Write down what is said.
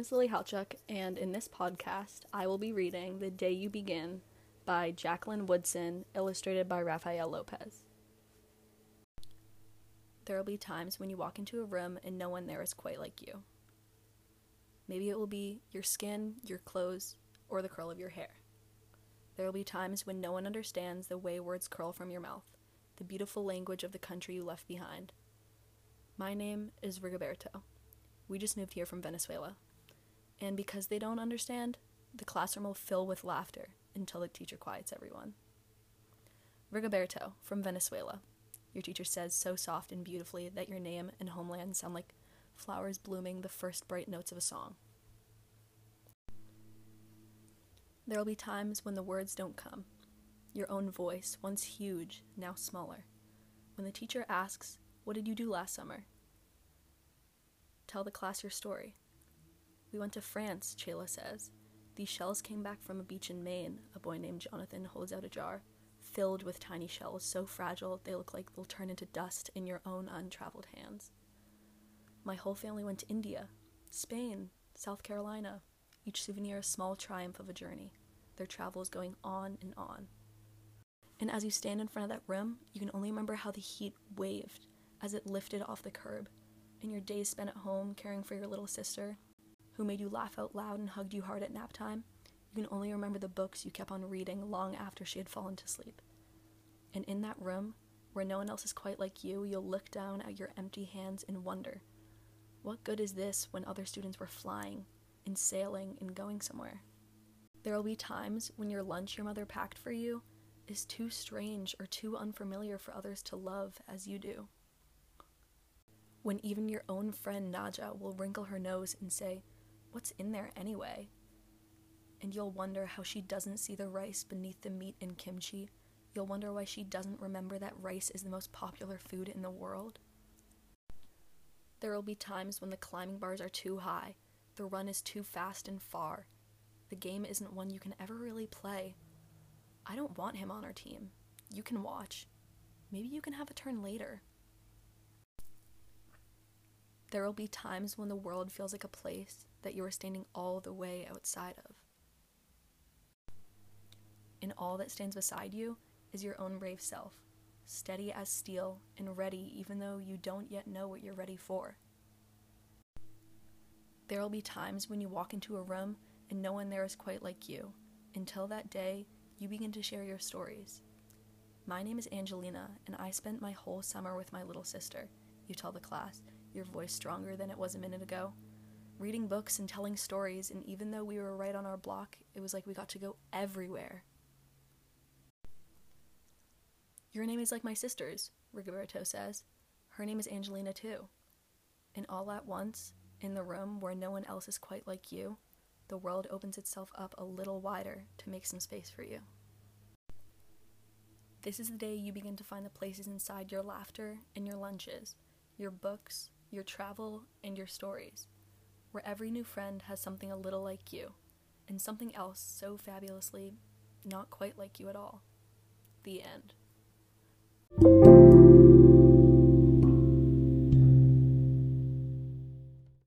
is Lily Halchuk, and in this podcast, I will be reading The Day You Begin by Jacqueline Woodson, illustrated by Rafael Lopez. There will be times when you walk into a room and no one there is quite like you. Maybe it will be your skin, your clothes, or the curl of your hair. There will be times when no one understands the way words curl from your mouth, the beautiful language of the country you left behind. My name is Rigoberto. We just moved here from Venezuela. And because they don't understand, the classroom will fill with laughter until the teacher quiets everyone. Rigoberto, from Venezuela. Your teacher says so soft and beautifully that your name and homeland sound like flowers blooming the first bright notes of a song. There will be times when the words don't come. Your own voice, once huge, now smaller. When the teacher asks, "What did you do last summer?" Tell the class your story. "We went to France," Chayla says. "These shells came back from a beach in Maine," a boy named Jonathan holds out a jar, filled with tiny shells so fragile they look like they'll turn into dust in your own untraveled hands. "My whole family went to India, Spain, South Carolina, each souvenir a small triumph of a journey, their travels going on and on." And as you stand in front of that room, you can only remember how the heat waved as it lifted off the curb, and your days spent at home caring for your little sister, who made you laugh out loud and hugged you hard at nap time. You can only remember the books you kept on reading long after she had fallen to sleep. And in that room, where no one else is quite like you, you'll look down at your empty hands and wonder, what good is this when other students were flying and sailing and going somewhere? There will be times when your lunch your mother packed for you is too strange or too unfamiliar for others to love as you do. When even your own friend Naja will wrinkle her nose and say, "What's in there anyway?" And you'll wonder how she doesn't see the rice beneath the meat in kimchi. You'll wonder why she doesn't remember that rice is the most popular food in the world. There will be times when the climbing bars are too high, the run is too fast and far. The game isn't one you can ever really play. I don't want him on our team. You can watch. Maybe you can have a turn later. There will be times when the world feels like a place that you are standing all the way outside of. And all that stands beside you is your own brave self, steady as steel and ready even though you don't yet know what you're ready for. There will be times when you walk into a room and no one there is quite like you. Until that day, you begin to share your stories. "My name is Angelina, and I spent my whole summer with my little sister," you tell the class, your voice stronger than it was a minute ago. "Reading books and telling stories, and even though we were right on our block, it was like we got to go everywhere." "Your name is like my sister's," Rigoberto says. "Her name is Angelina too." And all at once, in the room where no one else is quite like you, the world opens itself up a little wider to make some space for you. This is the day you begin to find the places inside your laughter and your lunches, your books, your travel, and your stories, where every new friend has something a little like you, and something else so fabulously not quite like you at all. The end.